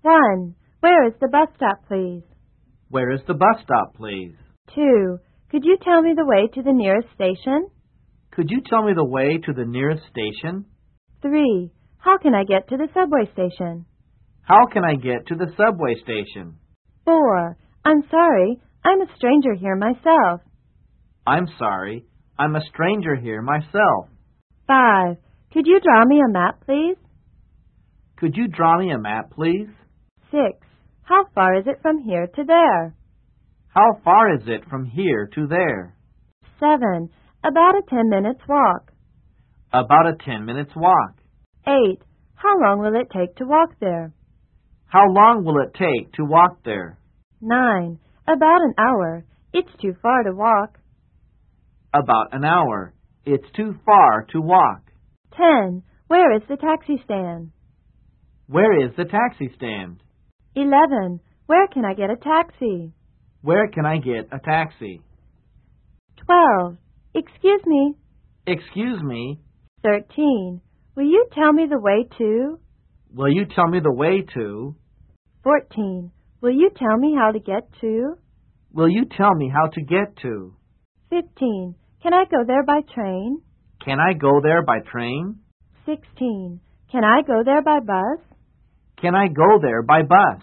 1. Where is the bus stop, please? Where is the bus stop, please? 2. Could you tell me the way to the nearest station? Could you tell me the way to the nearest station? 3. How can I get to the subway station? How can I get to the subway station? 4. I'm sorry, I'm a stranger here myself. I'm sorry, I'm a stranger here myself. 5. Could you draw me a map, please? Could you draw me a map, please? 6. How far is it from here to there? How far is it from here to there? 7. About a 10 minutes walk. About a 10 minutes walk. 8. How long will it take to walk there? How long will it take to walk there? 9. About an hour. It's too far to walk. About an hour. It's too far to walk. 10. Where is the taxi stand? Where is the taxi stand? 11. Where can I get a taxi? Where can I get a taxi? 12. Excuse me. Excuse me. 13. Will you tell me the way to? Will you tell me the way to? 14. Will you tell me how to get to? Will you tell me how to get to? 15. Can I go there by train? Can I go there by train? 16. Can I go there by bus? Can I go there by bus?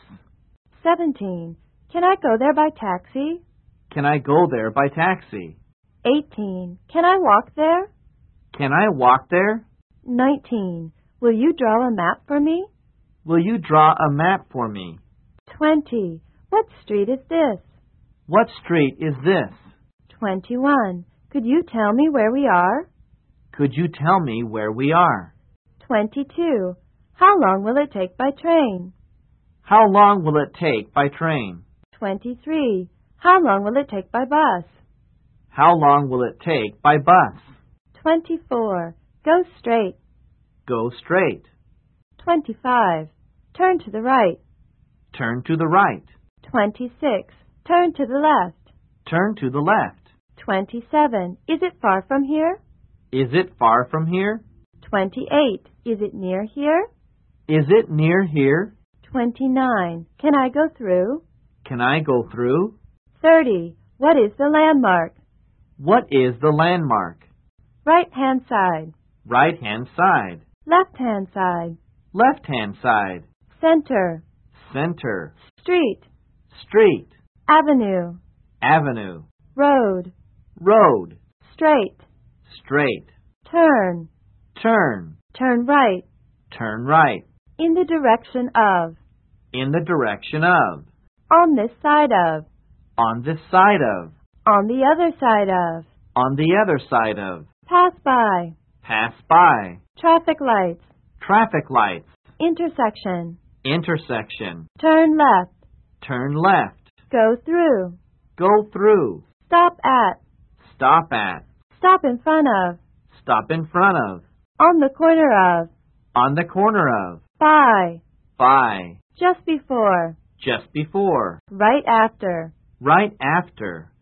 17. Can I go there by taxi? Can I go there by taxi? 18. Can I walk there? Can I walk there? 19. Will you draw a map for me? Will you draw a map for me? 20. What street is this? What street is this? 21. Could you tell me where we are? Could you tell me where we are? 22. How long will it take by train? How long will it take by train? 23. How long will it take by bus? How long will it take by bus? 24. Go straight. Go straight. 25. Turn to the right. Turn to the right. 26. Turn to the left. Turn to the left. 27. Is it far from here? Is it far from here? 28. Is it near here? Is it near here? 29. Can I go through? Can I go through? 30. What is the landmark? What is the landmark? Right-hand side. Right-hand side. Left-hand side. Left-hand side. Center. Center. Street. Street. Avenue. Avenue. Road. Road. Straight. Straight. Turn. Turn. Turn right. Turn right. In the direction of. In the direction of. On this side of. On this side of. On the other side of. On the other side of. Pass by. Pass by. Traffic lights. Traffic lights. Intersection. Intersection. Turn left. Turn left. Go through. Go through. Stop at. Stop at. Stop in front of. Stop in front of. On the corner of. On the corner of. By. By. Just before. Just before. Right after. Right after.